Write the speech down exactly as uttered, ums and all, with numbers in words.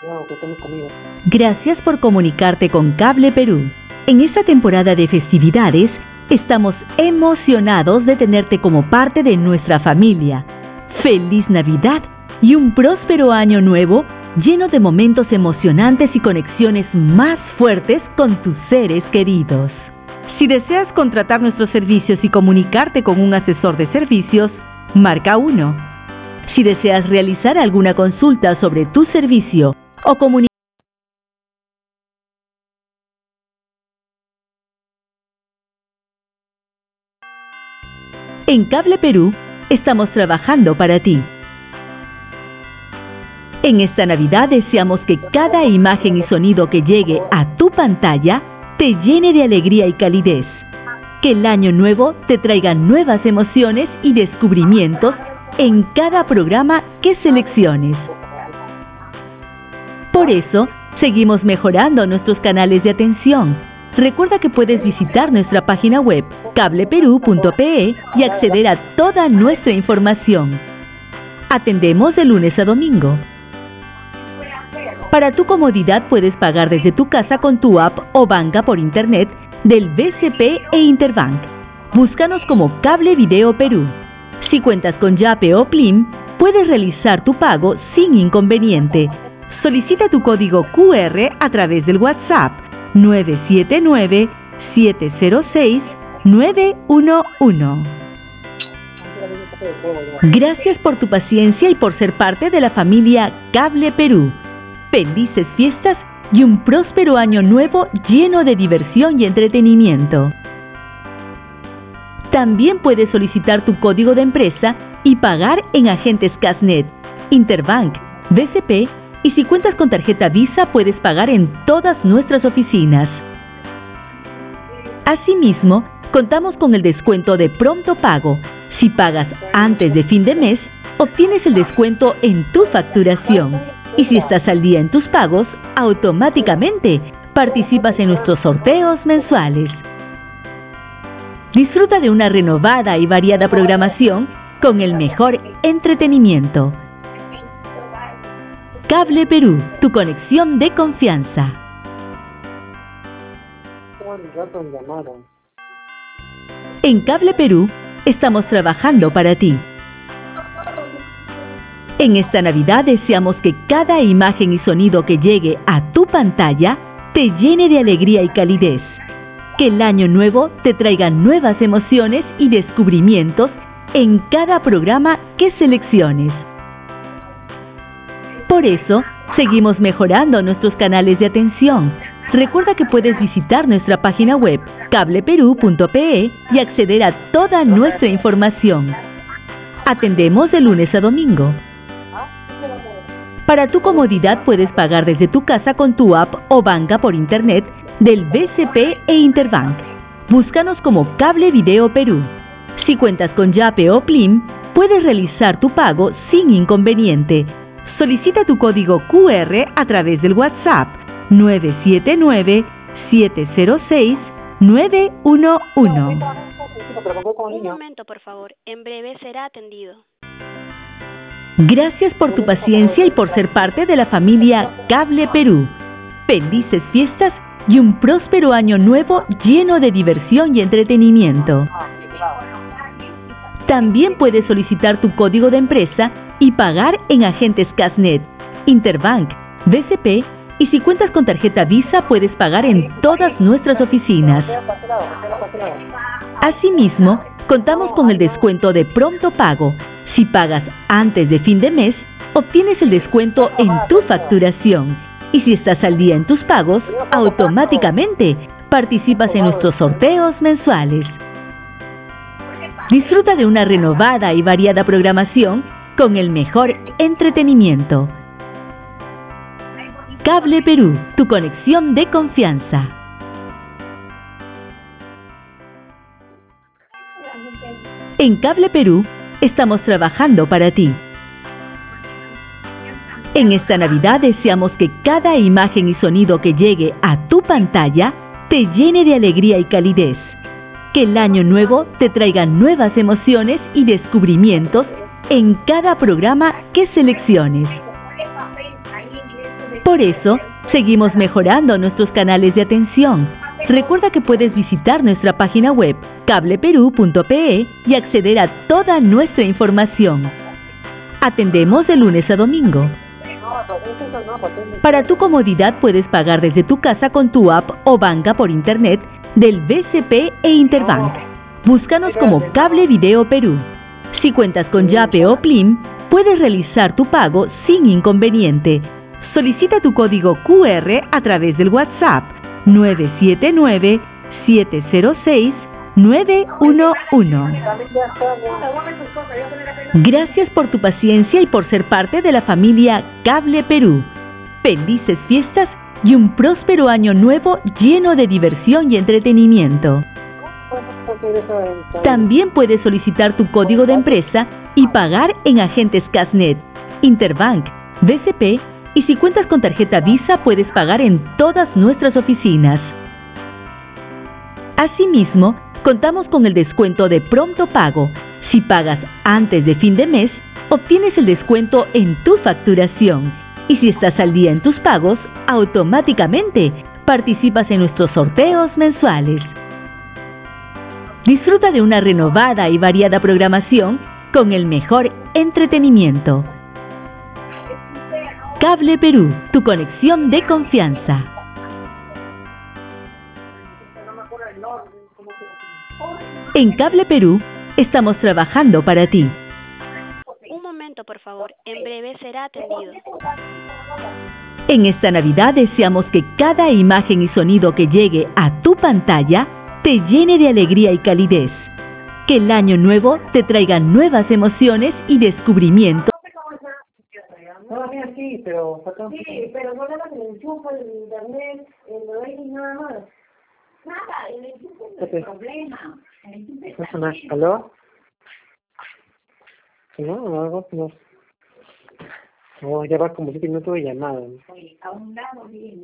Gracias por comunicarte con Cable Perú. En esta temporada de festividades, estamos emocionados de tenerte como parte de nuestra familia. ¡Feliz Navidad y un próspero año nuevo lleno de momentos emocionantes y conexiones más fuertes con tus seres queridos! Si deseas contratar nuestros servicios y comunicarte con un asesor de servicios, marca uno. Si deseas realizar alguna consulta sobre tu servicio o comunicar en Cable Perú, estamos trabajando para ti. En esta Navidad deseamos que cada imagen y sonido que llegue a tu pantalla te llene de alegría y calidez. Que el año nuevo te traiga nuevas emociones y descubrimientos en cada programa que selecciones. Por eso, seguimos mejorando nuestros canales de atención. Recuerda que puedes visitar nuestra página web cable perú punto pe y acceder a toda nuestra información. Atendemos de lunes a domingo. Para tu comodidad puedes pagar desde tu casa con tu app o banca por internet del B C P e Interbank. Búscanos como Cable Video Perú. Si cuentas con Yape o Plim, puedes realizar tu pago sin inconveniente. Solicita tu código Q R a través del WhatsApp nueve siete nueve, siete cero seis, nueve uno uno. Gracias por tu paciencia y por ser parte de la familia Cable Perú. Felices fiestas y un próspero año nuevo lleno de diversión y entretenimiento. También puedes solicitar tu código de empresa y pagar en agentes Casnet, Interbank, B C P y si cuentas con tarjeta Visa puedes pagar en todas nuestras oficinas. Asimismo, contamos con el descuento de pronto pago. Si pagas antes de fin de mes, obtienes el descuento en tu facturación. Y si estás al día en tus pagos, automáticamente participas en nuestros sorteos mensuales. Disfruta de una renovada y variada programación con el mejor entretenimiento. Cable Perú, tu conexión de confianza. En Cable Perú, estamos trabajando para ti. En esta Navidad deseamos que cada imagen y sonido que llegue a tu pantalla te llene de alegría y calidez. Que el año nuevo te traiga nuevas emociones y descubrimientos en cada programa que selecciones. Por eso, seguimos mejorando nuestros canales de atención. Recuerda que puedes visitar nuestra página web cable perú punto pe y acceder a toda nuestra información. Atendemos de lunes a domingo. Para tu comodidad puedes pagar desde tu casa con tu app o banca por internet del B C P e Interbank. Búscanos como Cable Video Perú. Si cuentas con Yape o Plim, puedes realizar tu pago sin inconveniente. Solicita tu código Q R a través del WhatsApp nueve siete nueve, siete cero seis, nueve uno uno. Un momento, por favor. En breve será atendido. Gracias por tu paciencia y por ser parte de la familia Cable Perú. Felices fiestas y un próspero año nuevo lleno de diversión y entretenimiento. También puedes solicitar tu código de empresa y pagar en agentes Casnet, Interbank, B C P y si cuentas con tarjeta Visa puedes pagar en todas nuestras oficinas. Asimismo, contamos con el descuento de pronto pago. Si pagas antes de fin de mes, obtienes el descuento en tu facturación. Y si estás al día en tus pagos, automáticamente participas en nuestros sorteos mensuales. Disfruta de una renovada y variada programación con el mejor entretenimiento. Cable Perú, tu conexión de confianza. En Cable Perú, estamos trabajando para ti. En esta Navidad deseamos que cada imagen y sonido que llegue a tu pantalla te llene de alegría y calidez. Que el año nuevo te traiga nuevas emociones y descubrimientos en cada programa que selecciones. Por eso, seguimos mejorando nuestros canales de atención. Recuerda que puedes visitar nuestra página web cableperú punto pe y acceder a toda nuestra información. Atendemos de lunes a domingo. Para tu comodidad puedes pagar desde tu casa con tu app o banca por internet del B C P e Interbank. Búscanos como Cable Video Perú. Si cuentas con Yape o Plim, puedes realizar tu pago sin inconveniente. Solicita tu código Q R a través del WhatsApp nueve siete nueve, siete cero seis, nueve uno uno. Gracias por tu paciencia y por ser parte de la familia Cable Perú. Felices fiestas y un próspero año nuevo lleno de diversión y entretenimiento. También puedes solicitar tu código de empresa y pagar en agentes Casnet, Interbank, B C P, y si cuentas con tarjeta Visa puedes pagar en todas nuestras oficinas. Asimismo, contamos con el descuento de pronto pago. Si pagas antes de fin de mes, obtienes el descuento en tu facturación. Y si estás al día en tus pagos, automáticamente participas en nuestros sorteos mensuales. Disfruta de una renovada y variada programación con el mejor entretenimiento. Cable Perú, tu conexión de confianza. En Cable Perú, estamos trabajando para ti. Un momento, por favor. En breve será atendido. En esta Navidad deseamos que cada imagen y sonido que llegue a tu pantalla te llene de alegría y calidez. Que el año nuevo te traiga nuevas emociones y descubrimientos. No, mira, sí, pero... Sí, pero no le hagas el enchufe, el internet, el aire y nada más. Nada, el enchufe es el problema. El enchufe es ¿No? ¿Aló? No, algo, no. No, ya va como siete minutos de llamada. Oye, a un lado viene.